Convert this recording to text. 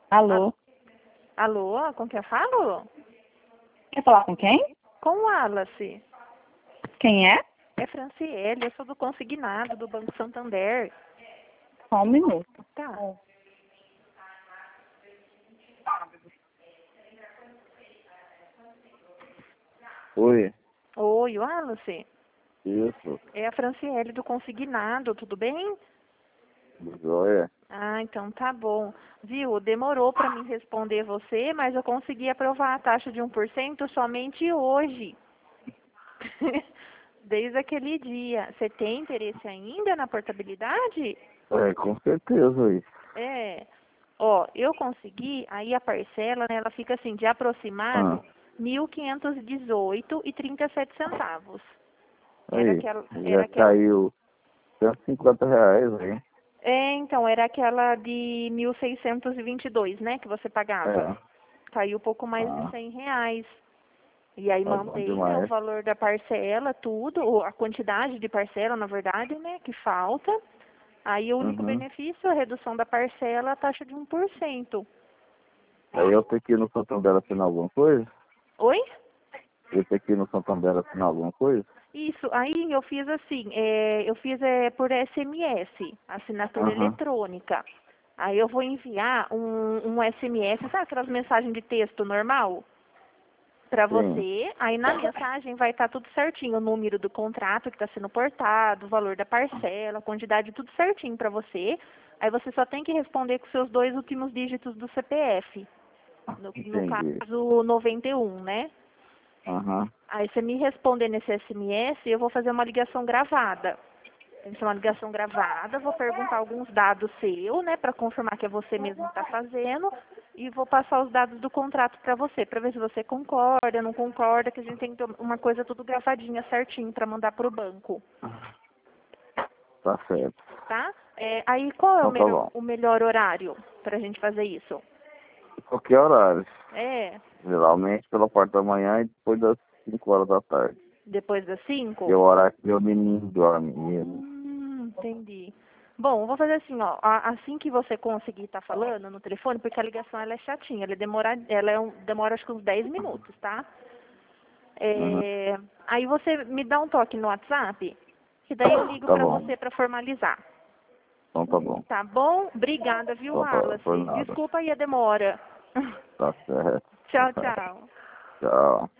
Alô? Alô, com quem eu falo? Quer falar com quem? Com o Wallace. Quem é? É Franciele, eu sou do consignado do Banco Santander. Só um minuto. Tá. Oi, Oi, Wallace. isso, É a Franciele do consignado, tudo bem? joia. Ah, então tá bom. Viu, demorou para mim responder você, mas eu consegui aprovar a taxa de 1% somente hoje. Desde aquele dia. Você tem interesse ainda na portabilidade? É, com certeza isso. É. Ó, eu consegui, aí a parcela, né, ela fica assim, de aproximado, Ah, 1.518,37 centavos. aí, Era já aquela, caiu R$ 150 aí. então, era aquela de 1.622, né, que você pagava. É, Caiu pouco mais de ah, R$ 100. E aí tá bom mantém, né, o demais. valor da parcela, tudo, ou a quantidade de parcela, na verdade, né, que falta. Aí o único Uhum. benefício é a redução da parcela, a taxa de 1%. Aí eu tenho que ir no Santander assinar alguma coisa? Oi? Eu tenho que ir no Santander assinar alguma coisa? Isso, aí eu fiz assim, eu fiz por SMS, assinatura Aham, eletrônica. Aí eu vou enviar um SMS, sabe aquelas mensagens de texto normal? Para sim. você, aí na mensagem vai estar tudo certinho, o número do contrato que está sendo portado, o valor da parcela, a quantidade, tudo certinho para você. Aí você só tem que responder com seus 2 últimos dígitos do CPF, no Entendi. caso 91, né? Aham, Aí você me responder nesse SMS, eu vou fazer uma ligação gravada. Tem que ser uma ligação gravada, vou perguntar alguns dados seus, né, para confirmar que é você mesmo que está fazendo, e vou passar os dados do contrato para você, para ver se você concorda, não concorda, que a gente tem que ter uma coisa tudo gravadinha certinho para mandar para o banco, tá certo. tá? Aí qual é Então tá bom. o melhor horário para a gente fazer isso? Qualquer horário. É, Geralmente pela parte da manhã e depois das 5 horas da tarde. depois das Que é 5? o horário que meu menino dorme mesmo. Entendi. Bom, vou fazer assim, ó. Assim que você conseguir estar falando no telefone, porque a ligação ela é chatinha, demora acho que uns 10 minutos, tá? Uhum. Aí você me dá um toque no WhatsApp, que daí eu ligo Tá pra bom. você pra formalizar. Então tá bom. Tá bom? Obrigada, viu, Então tá, por Wallace? nada. Desculpa aí a demora. Tá certo. Tchau, tchau. Tchau.